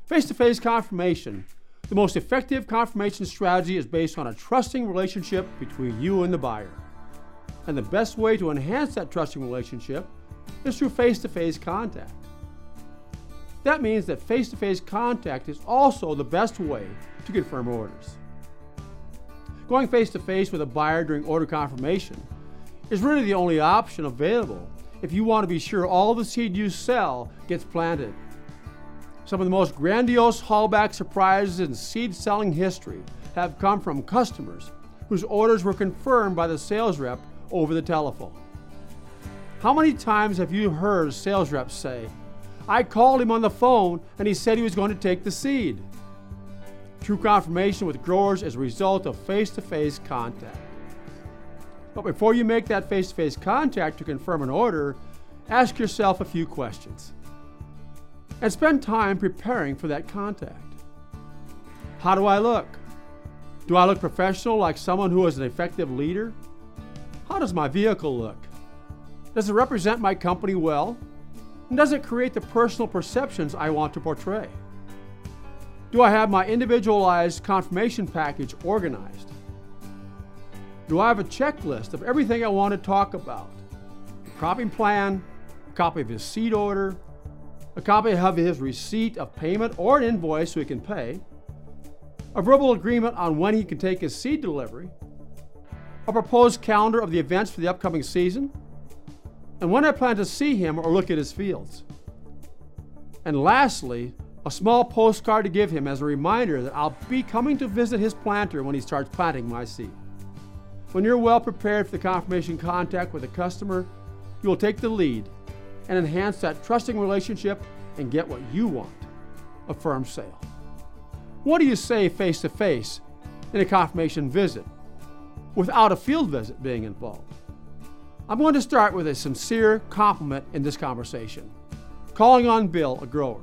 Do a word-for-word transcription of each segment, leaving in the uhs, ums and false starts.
Face-to-face confirmation. The most effective confirmation strategy is based on a trusting relationship between you and the buyer. And the best way to enhance that trusting relationship is through face-to-face contact. That means that face-to-face contact is also the best way to confirm orders. Going face-to-face with a buyer during order confirmation is really the only option available if you want to be sure all the seed you sell gets planted. Some of the most grandiose haulback surprises in seed selling history have come from customers whose orders were confirmed by the sales rep over the telephone. How many times have you heard sales reps say, "I called him on the phone and he said he was going to take the seed"? True confirmation with growers is a result of face-to-face contact. But before you make that face-to-face contact to confirm an order, ask yourself a few questions. And spend time preparing for that contact. How do I look? Do I look professional, like someone who is an effective leader? How does my vehicle look? Does it represent my company well? And does it create the personal perceptions I want to portray? Do I have my individualized confirmation package organized? Do I have a checklist of everything I want to talk about? A cropping plan, a copy of his seed order, a copy of his receipt of payment or an invoice so he can pay, a verbal agreement on when he can take his seed delivery, a proposed calendar of the events for the upcoming season, and when I plan to see him or look at his fields. And lastly, a small postcard to give him as a reminder that I'll be coming to visit his planter when he starts planting my seed. When you're well prepared for the confirmation contact with a customer, you will take the lead and enhance that trusting relationship and get what you want, a firm sale. What do you say face-to-face in a confirmation visit without a field visit being involved? I'm going to start with a sincere compliment in this conversation. Calling on Bill, a grower.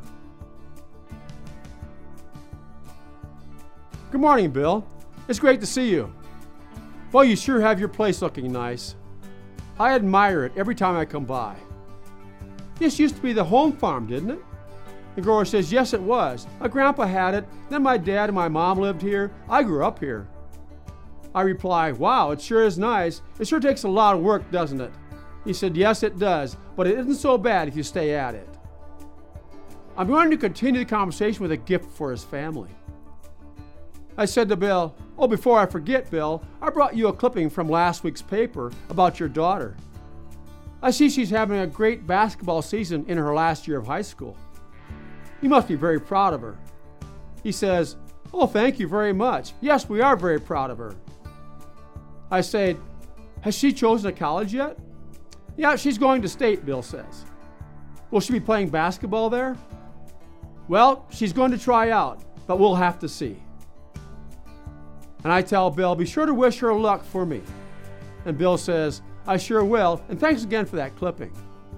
Good morning, Bill. It's great to see you. Well, you sure have your place looking nice. I admire it every time I come by. This used to be the home farm, didn't it? The grower says, yes, it was. My grandpa had it, then my dad and my mom lived here. I grew up here. I reply, wow, it sure is nice. It sure takes a lot of work, doesn't it? He said, yes, it does, but it isn't so bad if you stay at it. I'm going to continue the conversation with a gift for his family. I said to Bill, oh, before I forget, Bill, I brought you a clipping from last week's paper about your daughter. I see she's having a great basketball season in her last year of high school. You must be very proud of her. He says, oh, thank you very much. Yes, we are very proud of her. I said, has she chosen a college yet? Yeah, she's going to state, Bill says. Will she be playing basketball there? Well, she's going to try out, but we'll have to see. And I tell Bill, be sure to wish her luck for me. And Bill says, I sure will, and thanks again for that clipping.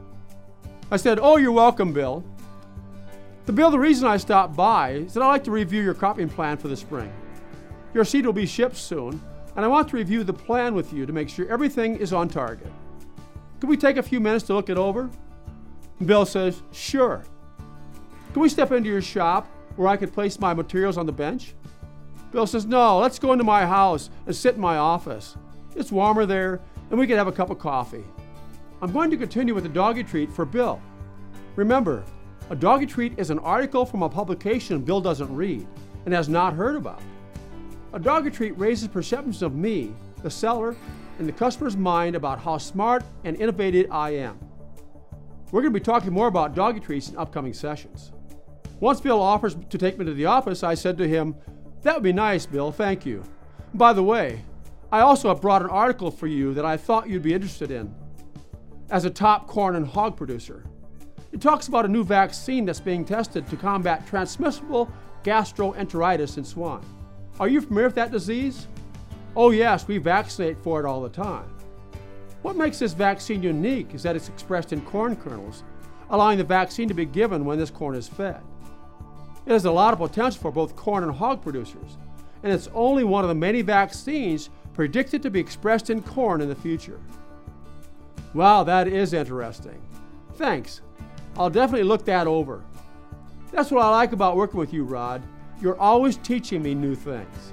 I said, oh, you're welcome, Bill. The Bill, the reason I stopped by is that I'd like to review your cropping plan for the spring. Your seed will be shipped soon, and I want to review the plan with you to make sure everything is on target. Could we take a few minutes to look it over? And Bill says, sure. Can we step into your shop where I could place my materials on the bench? Bill says, no, let's go into my house and sit in my office. It's warmer there, and we can have a cup of coffee. I'm going to continue with the doggy treat for Bill. Remember, a doggy treat is an article from a publication Bill doesn't read and has not heard about. A doggy treat raises perceptions of me, the seller, in the customer's mind about how smart and innovative I am. We're going to be talking more about doggy treats in upcoming sessions. Once Bill offers to take me to the office, I said to him, that would be nice, Bill, thank you. By the way, I also have brought an article for you that I thought you'd be interested in. As a top corn and hog producer, it talks about a new vaccine that's being tested to combat transmissible gastroenteritis in swine. Are you familiar with that disease? Oh yes, we vaccinate for it all the time. What makes this vaccine unique is that it's expressed in corn kernels, allowing the vaccine to be given when this corn is fed. It has a lot of potential for both corn and hog producers, and it's only one of the many vaccines predicted to be expressed in corn in the future. Wow, that is interesting. Thanks. I'll definitely look that over. That's what I like about working with you, Rod. You're always teaching me new things.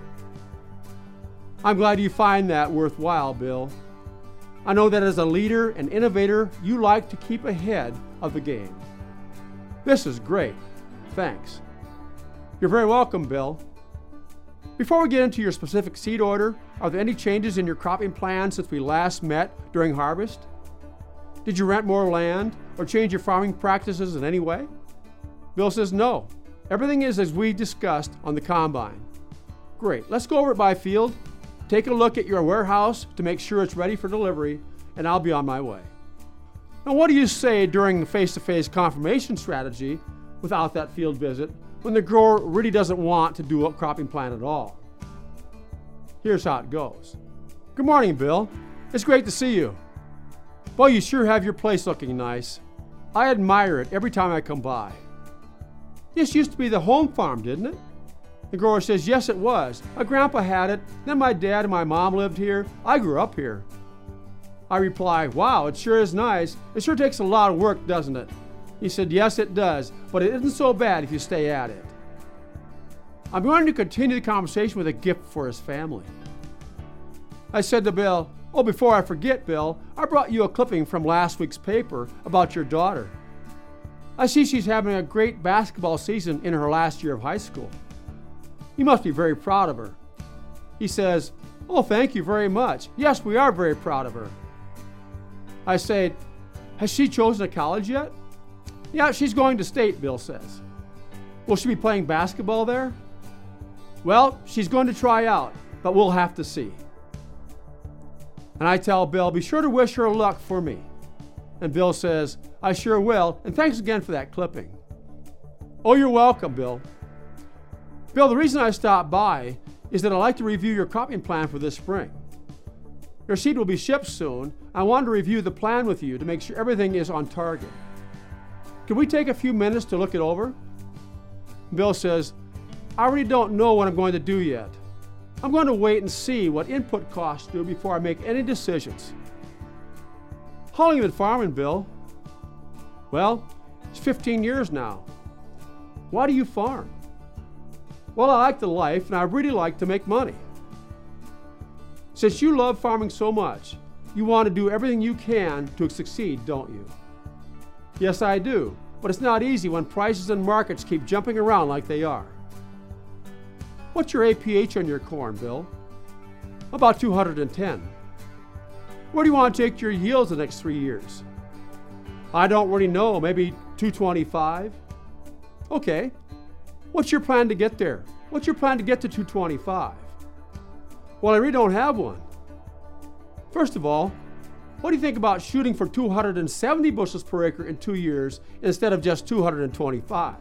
I'm glad you find that worthwhile, Bill. I know that as a leader and innovator, you like to keep ahead of the game. This is great. Thanks. You're very welcome, Bill. Before we get into your specific seed order, are there any changes in your cropping plan since we last met during harvest? Did you rent more land or change your farming practices in any way? Bill says no. Everything is as we discussed on the combine. Great. Let's go over it by field. Take a look at your warehouse to make sure it's ready for delivery, and I'll be on my way. Now, what do you say during the face-to-face confirmation strategy without that field visit when the grower really doesn't want to do a cropping plan at all? Here's how it goes. Good morning, Bill. It's great to see you. Boy, you sure have your place looking nice. I admire it every time I come by. This used to be the home farm, didn't it? The grower says, yes, it was. My grandpa had it, then my dad and my mom lived here. I grew up here. I reply, wow, it sure is nice. It sure takes a lot of work, doesn't it? He said, yes, it does, but it isn't so bad if you stay at it. I'm going to continue the conversation with a gift for his family. I said to Bill, oh, before I forget, Bill, I brought you a clipping from last week's paper about your daughter. I see she's having a great basketball season in her last year of high school. You must be very proud of her. He says, oh, thank you very much. Yes, we are very proud of her. I say, has she chosen a college yet? Yeah, she's going to state, Bill says. Will she be playing basketball there? Well, she's going to try out, but we'll have to see. And I tell Bill, be sure to wish her luck for me. And Bill says, I sure will, and thanks again for that clipping. Oh, you're welcome, Bill. Bill, the reason I stopped by is that I'd like to review your cropping plan for this spring. Your seed will be shipped soon. I wanted to review the plan with you to make sure everything is on target. Can we take a few minutes to look it over? Bill says, I really don't know what I'm going to do yet. I'm going to wait and see what input costs do before I make any decisions. How long have you been farming, Bill? Well, it's fifteen years now. Why do you farm? Well, I like the life, and I really like to make money. Since you love farming so much, you want to do everything you can to succeed, don't you? Yes, I do, but it's not easy when prices and markets keep jumping around like they are. What's your A P H on your corn, Bill? About two hundred ten. Where do you want to take your yields the next three years? I don't really know, maybe two twenty-five? Okay. What's your plan to get there? What's your plan to get to two twenty-five? Well, I really don't have one. First of all, what do you think about shooting for two hundred seventy bushels per acre in two years instead of just two hundred twenty-five?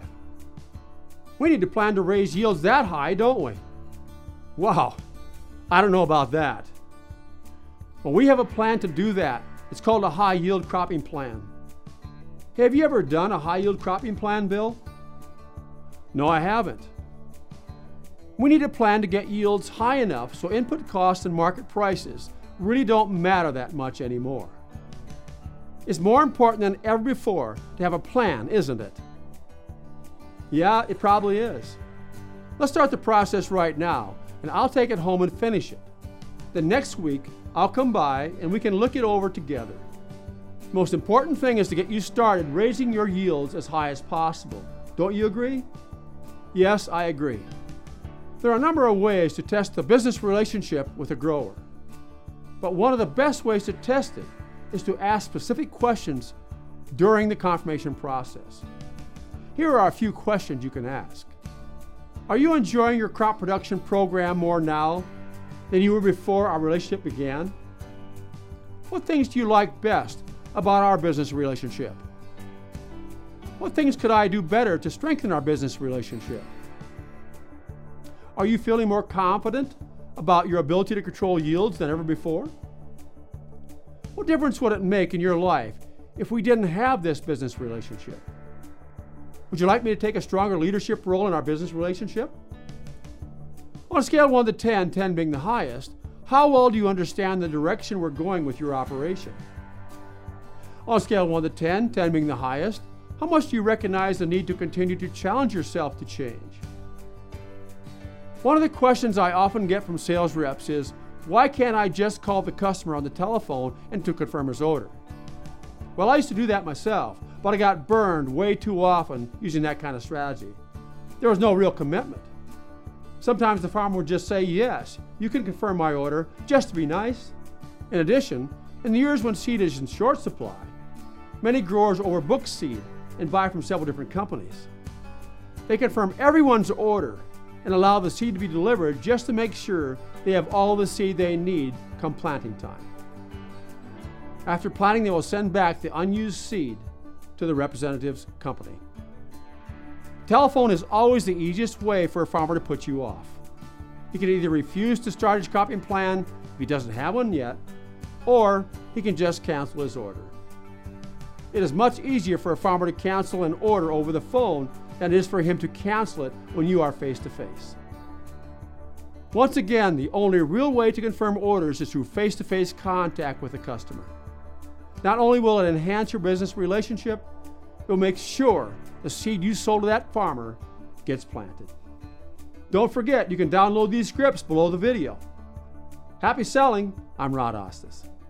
We need to plan to raise yields that high, don't we? Wow, I don't know about that. Well, we have a plan to do that. It's called a high yield cropping plan. Have you ever done a high yield cropping plan, Bill? No, I haven't. We need a plan to get yields high enough so input costs and market prices really don't matter that much anymore. It's more important than ever before to have a plan, isn't it? Yeah, it probably is. Let's start the process right now, and I'll take it home and finish it. Then next week, I'll come by and we can look it over together. The most important thing is to get you started raising your yields as high as possible. Don't you agree? Yes, I agree. There are a number of ways to test the business relationship with a grower. But one of the best ways to test it is to ask specific questions during the confirmation process. Here are a few questions you can ask. Are you enjoying your crop production program more now than you were before our relationship began? What things do you like best about our business relationship? What things could I do better to strengthen our business relationship? Are you feeling more confident about your ability to control yields than ever before? What difference would it make in your life if we didn't have this business relationship? Would you like me to take a stronger leadership role in our business relationship? On a scale of one to ten, ten being the highest, how well do you understand the direction we're going with your operation? On a scale of one to ten, ten being the highest, How much do you recognize the need to continue to challenge yourself to change? One of the questions I often get from sales reps is, why can't I just call the customer on the telephone and to confirm his order? Well, I used to do that myself, but I got burned way too often using that kind of strategy. There was no real commitment. Sometimes the farmer would just say, yes, you can confirm my order, just to be nice. In addition, in the years when seed is in short supply, many growers overbook seed and buy from several different companies. They confirm everyone's order and allow the seed to be delivered just to make sure they have all the seed they need come planting time. After planting, they will send back the unused seed to the representative's company. Telephone is always the easiest way for a farmer to put you off. He can either refuse to start his cropping plan if he doesn't have one yet, or he can just cancel his order. It is much easier for a farmer to cancel an order over the phone than it is for him to cancel it when you are face to face. Once again, the only real way to confirm orders is through face-to-face contact with the customer. Not only will it enhance your business relationship, it will make sure the seed you sold to that farmer gets planted. Don't forget, you can download these scripts below the video. Happy selling. I'm Rod Ostis.